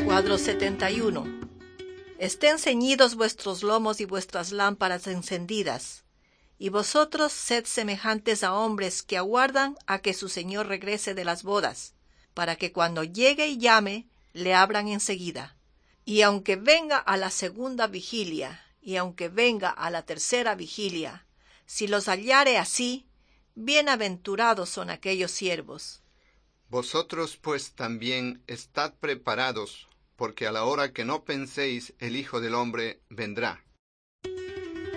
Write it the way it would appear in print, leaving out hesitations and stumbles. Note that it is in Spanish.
Cuadro 71. Estén ceñidos vuestros lomos y vuestras lámparas encendidas, y vosotros sed semejantes a hombres que aguardan a que su señor regrese de las bodas, para que cuando llegue y llame, le abran enseguida. Y aunque venga a la segunda vigilia, y aunque venga a la tercera vigilia, si los hallare así, bienaventurados son aquellos siervos. Vosotros pues también estad preparados, porque a la hora que no penséis el Hijo del Hombre vendrá.